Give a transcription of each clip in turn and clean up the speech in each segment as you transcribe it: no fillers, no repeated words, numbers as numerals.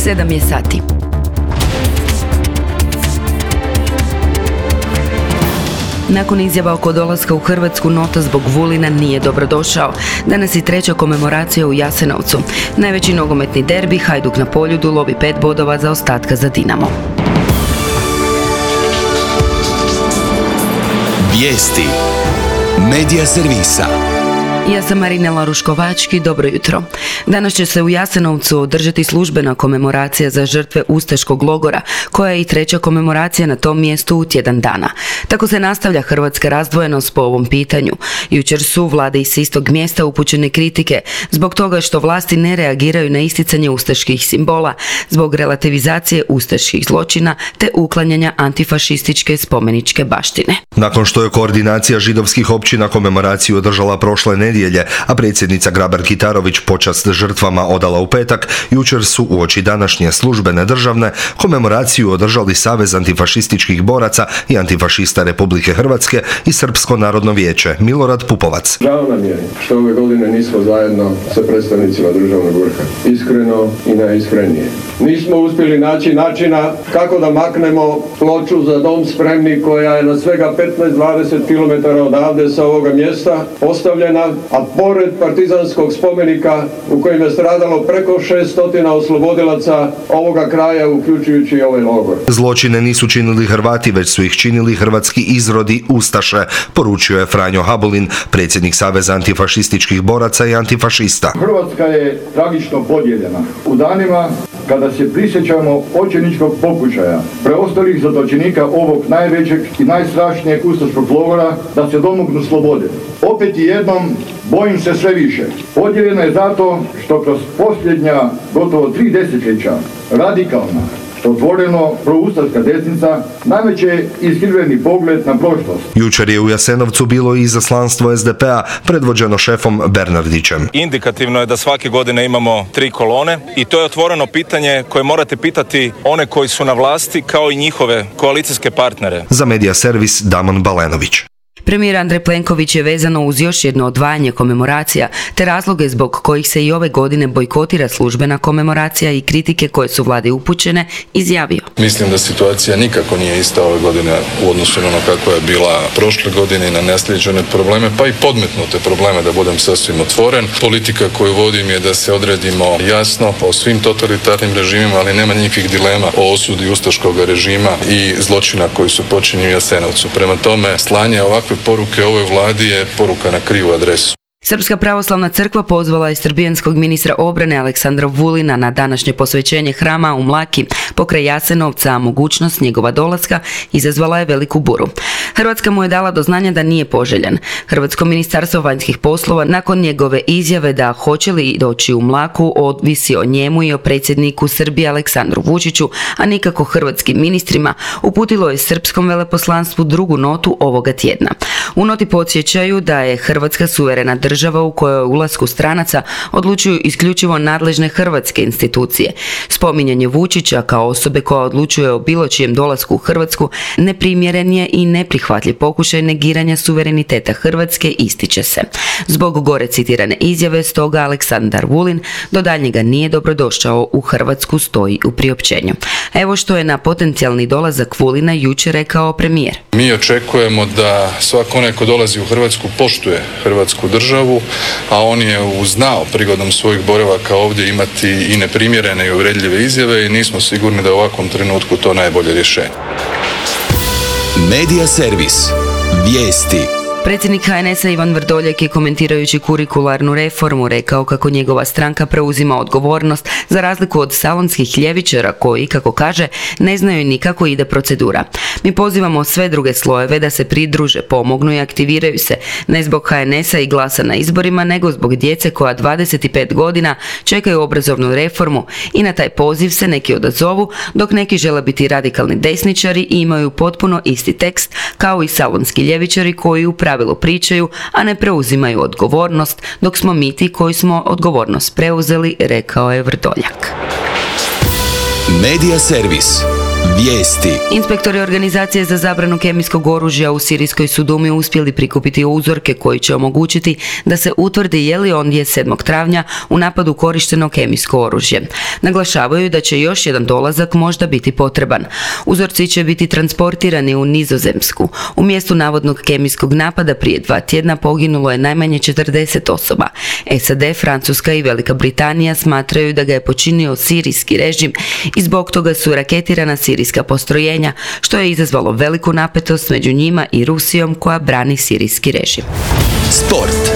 7 je sati. Nakon izjava oko dolaska u Hrvatsku, nota zbog Vulina nije dobrodošao. Danas je 3. komemoracija u Jasenovcu. Najveći nogometni derbi, Hajduk na Poljudu lovi 5 bodova zaostatka za Dinamo. Vijesti Medija servisa. Ja sam Marinela Ruškovački, dobro jutro. Danas će se u Jasenovcu održati službena komemoracija za žrtve ustaškog logora, koja je i 3. komemoracija na tom mjestu u tjedan dana. Tako se nastavlja hrvatska razdvojenost po ovom pitanju. Jučer su vlade iz istog mjesta upućene kritike zbog toga što vlasti ne reagiraju na isticanje ustaških simbola, zbog relativizacije ustaških zločina te uklanjanja antifašističke spomeničke baštine. Nakon što je koordinacija židovskih općina komemoraciju održala prošle nedjelje, a predsjednica Grabar-Kitarović počast žrtvama odala u petak, jučer su uoči današnje službene državne komemoraciju održali Savez antifašističkih boraca i antifašista Republike Hrvatske i Srpsko narodno vijeće. Milorad Pupovac. Žao nam je što ove godine nismo zajedno sa predstavnicima državnog vrha. Iskreno i najiskrenije. Nismo uspjeli naći načina kako da maknemo ploču Za dom spremni koja je na svega 15-20 km odavde sa ovoga mjesta postavljena, a pored partizanskog spomenika u kojem je stradalo preko 600 oslobodilaca ovoga kraja, uključujući i ovaj logor. Zločine nisu činili Hrvati, već su ih činili hrvatski izrodi ustaše, poručio je Franjo Habulin, predsjednik Saveza antifašističkih boraca i antifašista. Hrvatska je tragično podijeljena. U danima kada se prisjećamo očajničkog pokušaja preostalih zatočenika ovog najvećeg i najstrašnijeg ustaškog logora da se domognu slobode. Opet i jednom bojim se sve više. Podijeljena je zato što kroz posljednja gotovo 3 desetljeća radikalna, otvoreno proustaška desnica nameće iskrivljeni pogled na prošlost. Jučer je u Jasenovcu bilo i izaslanstvo SDP-a predvođeno šefom Bernardićem. Indikativno je da svake godine imamo 3 kolone i to je otvoreno pitanje koje morate pitati one koji su na vlasti kao i njihove koalicijske partnere. Za Medija servis Damon Balenović. Premijer Andrej Plenković je vezano uz još jedno odvajanje komemoracija te razloge zbog kojih se i ove godine bojkotira službena komemoracija i kritike koje su vladi upućene izjavio. Mislim da situacija nikako nije ista ove godine u odnosu na ono kako je bila prošle godine i na naslijeđene probleme, pa i podmetnute probleme, da budem sasvim otvoren. Politika koju vodim je da se odredimo jasno o svim totalitarnim režimima, ali nema nikakvih dilema o osudi ustaškog režima i zločina koji su počinjeni u Jasenovcu. Prema tome, slanje ovakve poruke ovoj vladi je poruka na krivu adresu. Srpska pravoslavna crkva pozvala je srbijanskog ministra obrane Aleksandra Vulina na današnje posvećenje hrama u Mlaki pokraj Jasenovca, a mogućnost njegova dolaska izazvala je veliku buru. Hrvatska mu je dala do znanja da nije poželjan. Hrvatsko ministarstvo vanjskih poslova nakon njegove izjave da hoće li doći u Mlaku ovisi o njemu i o predsjedniku Srbije Aleksandru Vučiću, a nikako hrvatskim ministrima, uputilo je srpskom veleposlanstvu drugu notu ovoga tjedna. U noti podsjećaju da je Hrvatska suverena država u kojoj o ulasku stranaca odlučuju isključivo nadležne hrvatske institucije. Spominjanje Vučića kao osobe koja odlučuje o bilo čijem dolasku u Hrvatsku neprimjeren je i neprihvatljiv pokušaj negiranja suvereniteta Hrvatske, ističe se. Zbog gore citirane izjave, stoga Aleksandar Vulin do daljnjega nije dobrodošao u Hrvatsku, stoji u priopćenju. Evo što je na potencijalni dolazak Vulina jučer rekao premijer. Mi očekujemo da svako onaj ko dolazi u Hrvatsku poštuje Hrvatsku državu, a on je znao prigodom svojih boravaka ovdje imati i neprimjerene i uvredljive izjave i nismo sigurni da je u ovakvom trenutku to najbolje rješenje. Medija servis. Vijesti. Predsjednik HNS-a Ivan Vrdoljak je komentirajući kurikularnu reformu rekao kako njegova stranka preuzima odgovornost za razliku od salonskih ljevičara koji, kako kaže, ne znaju ni kako ide procedura. Mi pozivamo sve druge slojeve da se pridruže, pomognu i aktiviraju se, ne zbog HNS-a i glasa na izborima, nego zbog djece koja 25 godina čekaju obrazovnu reformu i na taj poziv se neki odazovu, dok neki žele biti radikalni desničari i imaju potpuno isti tekst kao i salonski ljevičari koji u pravilu pričaju, a ne preuzimaju odgovornost, dok smo mi ti koji smo odgovornost preuzeli, rekao je Vrdoljak. Medija servis. Vijesti. Inspektori Organizacije za zabranu kemijskog oružja u sirijskoj su Dumi uspjeli prikupiti uzorke koji će omogućiti da se utvrdi je li ondje 7. travnja u napadu korišteno kemijsko oružje. Naglašavaju da će još jedan dolazak možda biti potreban. Uzorci će biti transportirani u Nizozemsku. U mjestu navodnog kemijskog napada prije 2 tjedna poginulo je najmanje 40 osoba. SAD, Francuska i Velika Britanija smatraju da ga je počinio sirijski režim i zbog toga su raketirana sirijska postrojenja, što je izazvalo veliku napetost među njima i Rusijom koja brani sirijski režim. Sport.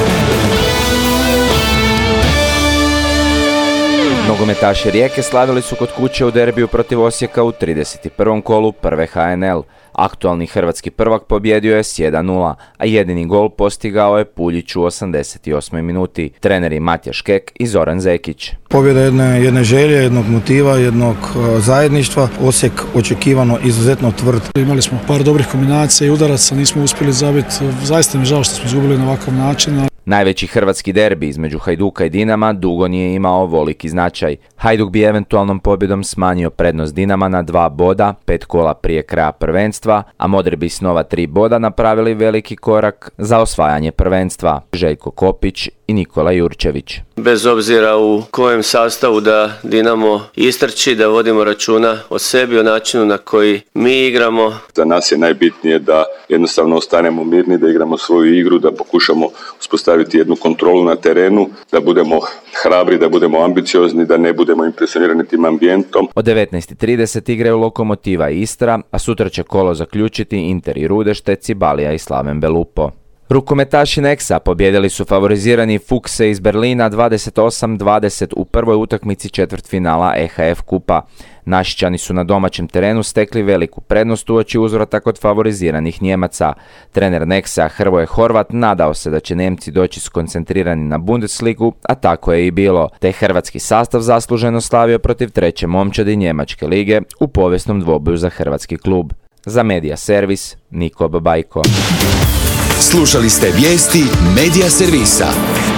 Nogometaši Rijeke slavili su kod kuće u derbiju protiv Osijeka u 31. kolu prve HNL. Aktualni hrvatski prvak pobjedio je s 1:0, a jedini gol postigao je Puljić u 88. minuti. Treneri Matija Škek i Zoran Zekić. Pobjeda jedne želje, jednog motiva, jednog zajedništva. Osijek očekivano izuzetno tvrd. Imali smo par dobrih kombinacija i udaraca, nismo uspjeli zabiti. Zaista mi je žao što smo izgubili na ovakav način. Najveći hrvatski derbi između Hajduka i Dinama dugo nije imao ovoliki značaj. Hajduk bi eventualnom pobjedom smanjio prednost Dinama na 2 boda, 5 kola prije kraja prvenstva, a Modri bi s nova 3 boda napravili veliki korak za osvajanje prvenstva. Željko Kopić i Nikola Jurčević. Bez obzira u kojem sastavu da Dinamo istrči, da vodimo računa o sebi, o načinu na koji mi igramo. Za nas je najbitnije da jednostavno ostanemo mirni, da igramo svoju igru, da pokušamo uspostaviti jednu kontrolu na terenu, da budemo hrabri, da budemo ambiciozni, da ne budemo impresionirani tim ambijentom. Od 19:30 igraju Lokomotiva i Istra, a sutra će kolo zaključiti Inter i Rudešte, Cibalija i Slaven Belupo. Rukometaši Nexa pobjedili su favorizirani Fuchse iz Berlina 28-20 u prvoj utakmici četvrtfinala EHF kupa. Našičani su na domaćem terenu stekli veliku prednost uoči uzvrata kod favoriziranih Njemaca. Trener Nexa Hrvoje Horvat nadao se da će Nemci doći skoncentrirani na Bundesligu, a tako je i bilo, te hrvatski sastav zasluženo slavio protiv treće momčadi Njemačke lige u povijesnom dvoboju za hrvatski klub. Za Medija Servis, Niko Babajko. Slušali ste vijesti Medija Servisa.